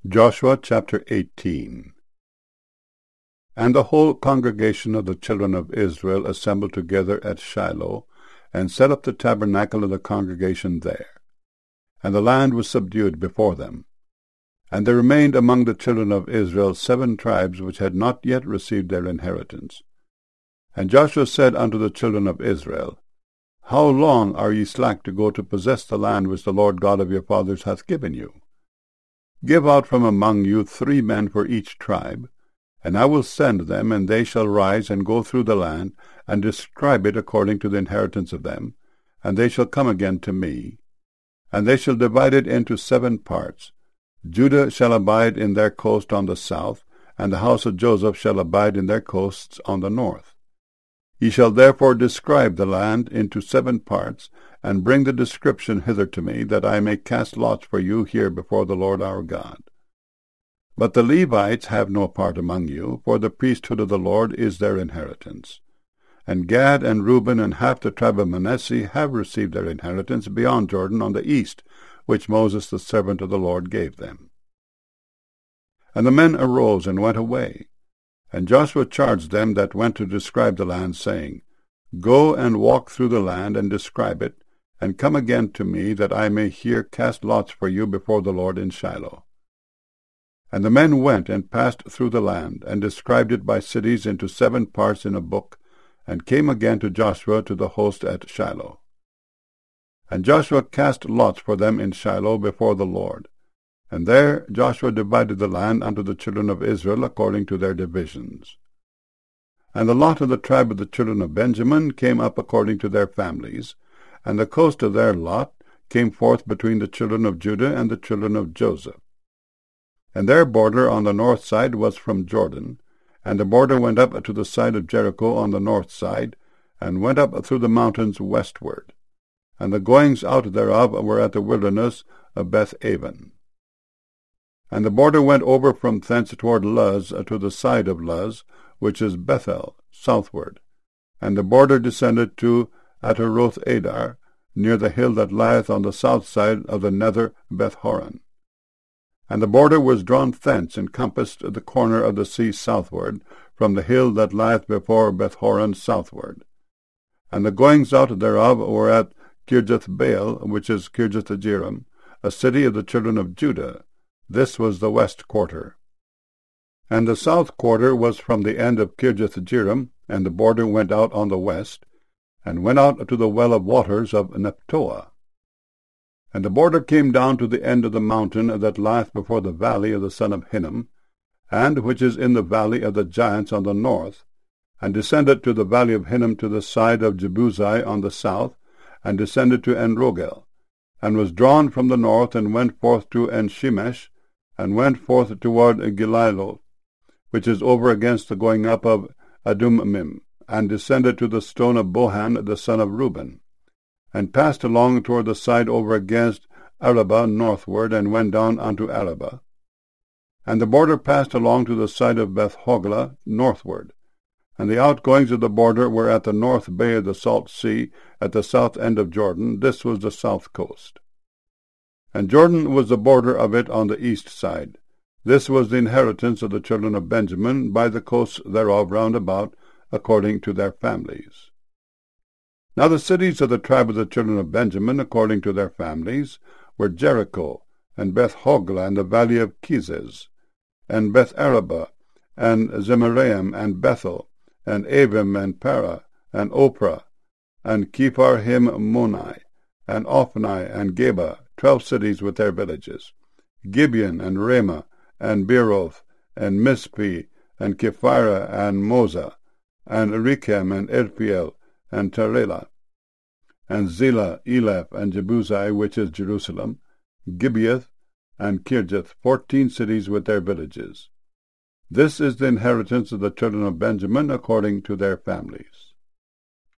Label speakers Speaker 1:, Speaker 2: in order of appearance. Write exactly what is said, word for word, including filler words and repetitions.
Speaker 1: Joshua chapter eighteen. And the whole congregation of the children of Israel assembled together at Shiloh, and set up the tabernacle of the congregation there. And the land was subdued before them. And there remained among the children of Israel seven tribes which had not yet received their inheritance. And Joshua said unto the children of Israel, How long are ye slack to go to possess the land which the Lord God of your fathers hath given you? Give out from among you three men for each tribe, and I will send them, and they shall rise and go through the land, and describe it according to the inheritance of them, and they shall come again to me. And they shall divide it into seven parts. Judah shall abide in their coast on the south, and the house of Joseph shall abide in their coasts on the north. Ye shall therefore describe the land into seven parts, and bring the description hither to me, that I may cast lots for you here before the Lord our God. But the Levites have no part among you, for the priesthood of the Lord is their inheritance. And Gad and Reuben and half the tribe of Manasseh have received their inheritance beyond Jordan on the east, which Moses the servant of the Lord gave them. And the men arose and went away. And Joshua charged them that went to describe the land, saying, Go and walk through the land, and describe it, and come again to me, that I may here cast lots for you before the Lord in Shiloh. And the men went and passed through the land, and described it by cities into seven parts in a book, and came again to Joshua to the host at Shiloh. And Joshua cast lots for them in Shiloh before the Lord. And there Joshua divided the land unto the children of Israel according to their divisions. And the lot of the tribe of the children of Benjamin came up according to their families, and the coast of their lot came forth between the children of Judah and the children of Joseph. And their border on the north side was from Jordan, and the border went up to the side of Jericho on the north side, and went up through the mountains westward. And the goings out thereof were at the wilderness of Beth-aven. And the border went over from thence toward Luz to the side of Luz, which is Bethel, southward. And the border descended to Ataroth-adar, near the hill that lieth on the south side of the nether Beth-horon. And the border was drawn thence, and compassed the corner of the sea southward, from the hill that lieth before Beth-horon southward. And the goings out thereof were at Kirjath-baal, which is Kirjath-jearim, a city of the children of Judah. This was the west quarter. And the south quarter was from the end of Kirjath-jearim, and the border went out on the west, and went out to the well of waters of Nephtoah. And the border came down to the end of the mountain that lieth before the valley of the son of Hinnom, and which is in the valley of the giants on the north, and descended to the valley of Hinnom to the side of Jebusai on the south, and descended to Enrogel, and was drawn from the north, and went forth to Enshemesh, and went forth toward Gililo, which is over against the going up of Adummim, and descended to the stone of Bohan the son of Reuben, and passed along toward the side over against Arabah northward, and went down unto Arabah. And the border passed along to the side of Beth-hoglah northward. And the outgoings of the border were at the north bay of the salt sea, at the south end of Jordan. This was the south coast. And Jordan was the border of it on the east side. This was the inheritance of the children of Benjamin, by the coasts thereof round about, according to their families. Now the cities of the tribe of the children of Benjamin, according to their families, were Jericho, and Beth-hoglah, and the valley of Kezez, and Beth-arabah, and Zemaraim, and Bethel, and Avim, and Parah, and Oprah, and Kepharhim-monai, and Ophni, and Geba, twelve cities with their villages, Gibeon, and Ramah, and Beeroth, and Mizpeh, and Kephirah, and Moza, and Rechem, and Irpeel, and Tarelah, and Zelah, Eleph, and Jebusai, which is Jerusalem, Gibeath, and Kirjath, fourteen cities with their villages. This is the inheritance of the children of Benjamin according to their families.